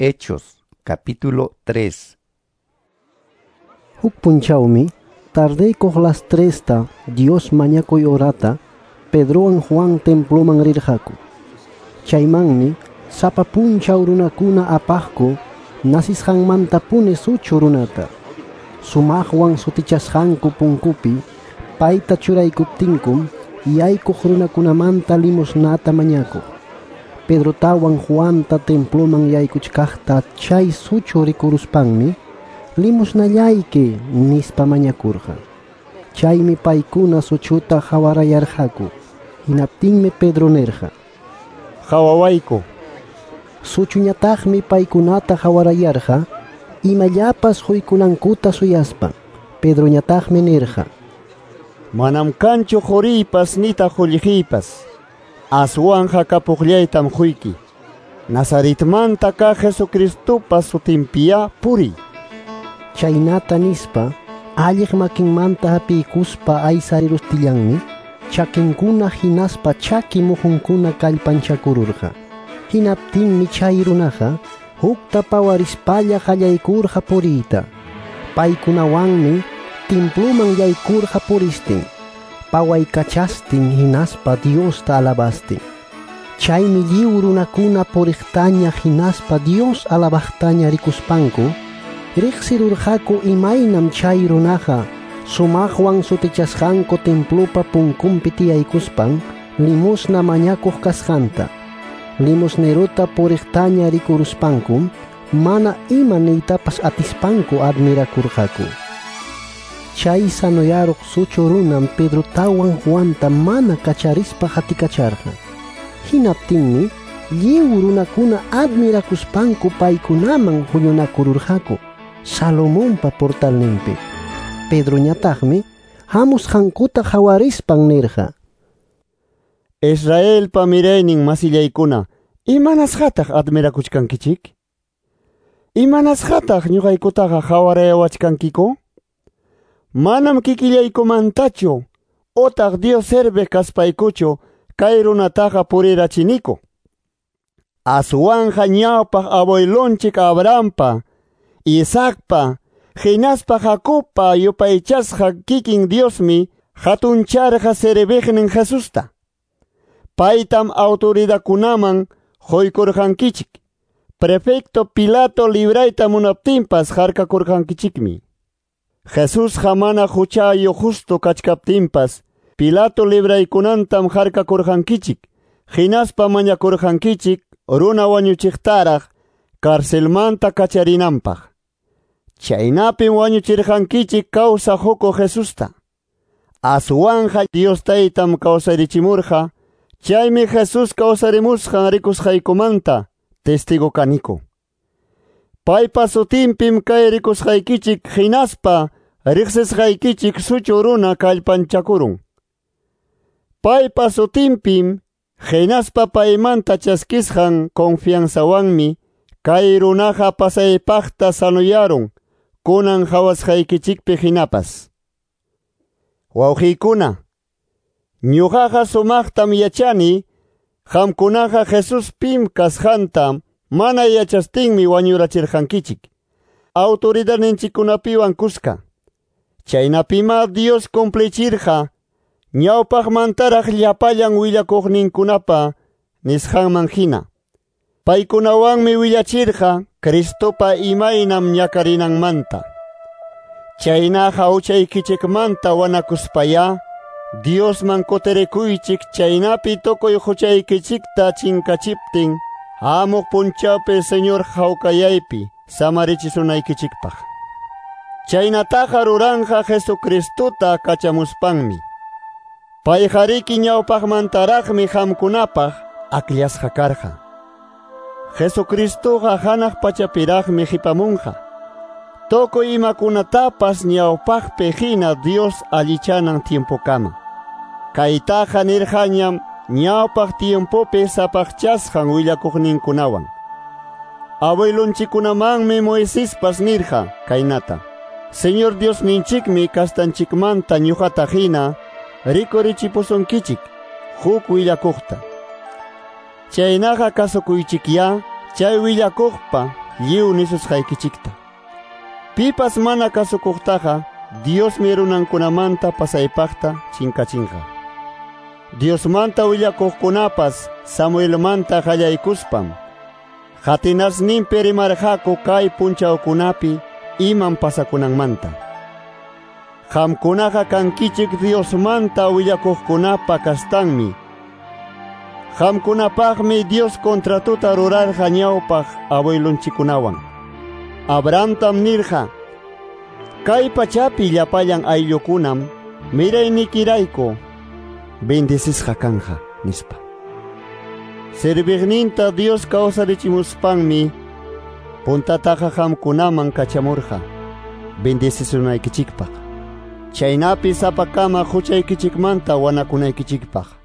Hechos, capítulo 3. Huk punchawmi, tardeykuq las 3ta, Dios mañakuy orata, Pedrowan Juan temploman rirqaku. Chaymanmi, sapa punchaw runakuna apaqku, nasisqanmantapuni suchu runata. Sumaqwan sutichasqanku punkupi, payta churaykuptinkum, yaykuq runakunamanta limosnata mañakuq. Pedrotawan Juanta temploman yaykuchkaqta chay suchu rikuruspanmi, limosnallayki nispa mañakurqa. Chaymi paykuna suchuta hawarayarqaku. Hinaptinmi Pedro nirqa: Hawawayku. Suchuñataqmi paykunata hawarayarqa, imallapas huykunankuta suyaspa. Pedroñataqmi nirqa: Manam kanchu huriypas nita hulliypas. Aswanja kapuqllaytam huyki. Nazaretmanta ka Jesucristupa sutinpiya puri. Chaynata nispa, alliq makinmanta hapiykuspa aysarirustillanmi, chakinkuna hinaspa chaki mujunkuna kallpanchakururqa. Hinaptinmi chay runaqa, hukta pawarispalla qallaykurqa puriyta. Paykunawanmi timpluman yaykurqa puristin. Pawaykachastin hinaspa Diosta alabastin. Chaymi lliw runakuna puriqtaña hinaspa Dios alabaqtaña rikuspanku, riqsirurqaku imaynam chay runaqa sumaqwan sutichasqanku templupa punkunpi tiyaykuspan limosna mañakuq kasqanta. Limosneruta puriqtaña rikuruspankum, mana ima niytapas atispanku admirakurqaku. Chay sanoyaruq suchu runam Pedrotawan Juanta mana kacharispa hatikacharqa. Hinaptinmi, lliw runakuna admirakuspanku paykunaman huñunakururqaku, Salomonpa portalninpi. Pedroñataqmi, hamusqankuta hawarispan nirqa: Israelpa miraynin masillaykuna, imanasqataq admirakuchkankichik? Imanasqataq ñuqaykutaqa hawarayawachkankiku? Manam kikillaykumantachu, otaq Dios serve kaspaykuchu, kay runataqa purirachiniku. Aswanja ñawpaq abuelonchik Abrahampa, Isaacpa, hinaspa Jacobpa yupaychasqa kikin Diosmi hatuncharqa serviqnin Jesusta. Paytam autoridakunaman huykurqankichik. Prefecto Pilato librayta munaptinpas harkakurqankichikmi. Jesusqa mana huchayo justo kachkaptinpas, Pilato libraykunantam harkakurqankichik. Hinaspa mañakurqankichik runa wañuchiqtaraq karcelmanta kacharinanpaq. Chaynapim wañuchirqankichik kawsa huko Jesusta. Aswanja Dios Taytam kawsarichimurqa, chaymi Jesus kawsarimusqan rikusqaykumanta testigo kaniku. Paypa sutinpim kay rikusqaykichik hinaspa riqsisqaykichik suchu runa kallpanchakurun. Paypa sutinpim hinaspa paymanta chaskisqan konfiansawanmi kay runaqa pasaypaqta sanuyarun kunan hawasqaykichikpi hinapas. Wawqiykuna, ñuqaqa sumaqtam yachani, qamkunaqa Jesus pim kasqanta mana yachastinmi wañurachirqankichik, autoridadninchikkunapiwan kuska. Chaynapima Dios cumplichirqa, ñawpaqmantaraq llapallan willakuqninkunapa nisqanman hina. Paykunawanmi willachirqa Cristopa imaynam ñakarinanmanta. Chaynaqa huchaykichikmanta wanakuspaya, Diosman kutirikuychik chaynapi tukuy huchaykichikta chinkachiptin, hamuq punchawpi Señor hawkayaypi samarichisunaykichikpaq. Chaynataqa ruranqa Jesucristuta kachamuspanmi. Payqa riki ñawpaqmantaraqmi hamkunapaq akllashqa karqa. Jesucristuqa hanaq pachapiraqmi hipamunqa. Tukuy imakunatapas ñawpaqpi hina Dios allichanan tiempukama. Kaytaqa nirqañam ñawpaq tiempopi sapaqchasqan willakuqninkunawan. Abuelonchikunamanmi Moisespas nirqa kaynata: Señor Dios ninchikmi kastanchikmanta ñuqata hina rikurichipusunkichik huk willakuqta. Chaynaqa kasukuychikya chay willakuqpa lliw nisusqaykichikta. Pipas mana kasukuqtaqa Diosmi runankunamanta pasaypaqta chinkachinqa. Diosmanta willakuqkunapas Samuelmanta qallaykuspam qatinasninpi rimarqaku kay punchawkunapi iman pasakunanmanta. Qamkunaqa kankichik Diosmanta willakuqkunapa kastanmi. Qamkunapaqmi Dios kontratuta rurarqa ñawpaq abuelunchikunawan. Abrahamtam nirqa: kay pachapi llapallan ayllukunam miraynikirayku bendisisqa kanja nispa. Sirviqninta Dios kawsarichimuspanmi puntataqa qamkunaman kachamurqa bendisisunaykichikpaq. Chaynapi sapakama huchaykichikmanta wanakunaykichikpaq.